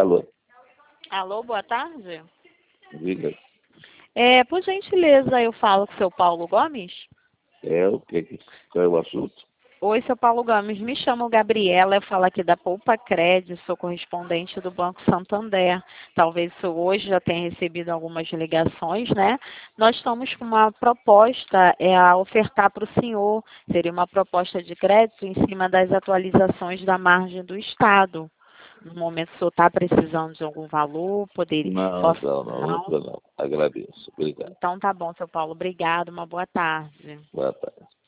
Alô, Alô, boa tarde. diga. Por gentileza, eu falo com o seu Paulo Gomes? O que? Qual é o assunto? Oi, seu Paulo Gomes, me chamo Gabriela, eu falo aqui da Poupa Cred, sou correspondente do Banco Santander. Talvez o senhor hoje já tenha recebido algumas ligações, né? Nós estamos com uma proposta a ofertar para o senhor, seria uma proposta de crédito em cima das atualizações da margem do Estado. No momento, o senhor está precisando de algum valor, poderia... Não, não tô não. Agradeço. Obrigado. Então tá bom, seu Paulo. Obrigado, uma boa tarde. Boa tarde.